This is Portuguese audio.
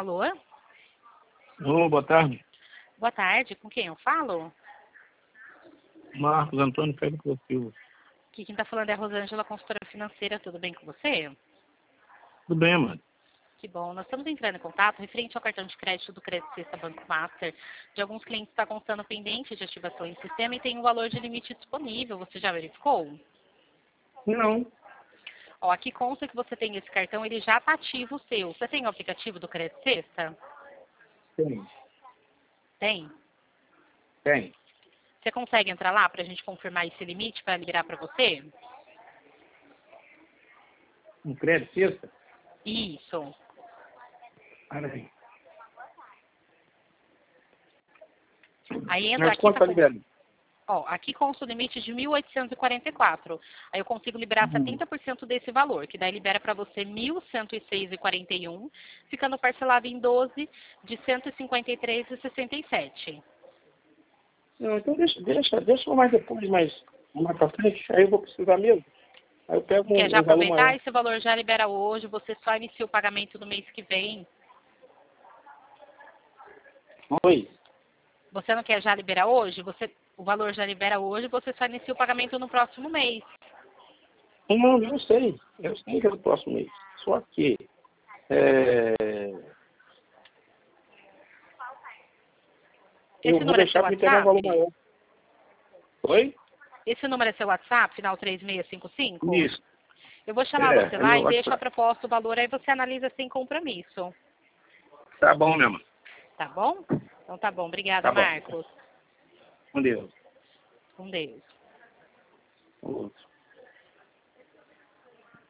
Alô? Ô, boa tarde. Boa tarde, com quem eu falo? Marcos Antônio Pedro Silva. Aqui quem tá falando é a Rosângela, consultora financeira, tudo bem com você? Tudo bem, mano? Que bom, nós estamos entrando em contato referente ao cartão de crédito do Crédito Sexta Banco Master. De alguns clientes está constando pendente de ativação em sistema e tem um valor de limite disponível, você já verificou? Não. Ó, aqui consta que você tem esse cartão, ele já está ativo o seu. Você tem o aplicativo do Crédito Sexta? Tem. Tem? Tem. Você consegue entrar lá para a gente confirmar esse limite para liberar para você? Um crédito sexta? Isso. Peraí. Aí entra Mas aqui, quanto tá liberando? ó, aqui consta o limite de 1.844. Aí eu consigo liberar 70% desse valor, que daí libera para você 1.106,41, ficando parcelado em 12 de 153,67. Não, então deixa mais depois, mais pra frente, aí eu vou precisar mesmo. Aí eu pego Quer já um valor aproveitar? maior. Esse valor já libera hoje, você só inicia o pagamento no mês que vem. Oi? Você não quer já liberar hoje? O valor já libera hoje, você só inicia o pagamento no próximo mês. Não, eu sei. Eu sei que é do próximo mês. Só que... eu Esse vou número é seu deixar para entregar um valor WhatsApp? maior. Oi? Esse número é seu WhatsApp, final 3655? Isso. Eu vou chamar você É lá meu e deixo a WhatsApp. proposta, o valor, aí você analisa sem compromisso. Tá bom, meu mano. Tá bom? Então tá bom. Obrigada, Tá bom. Marcos. Com Deus. Com Deus. Com Deus.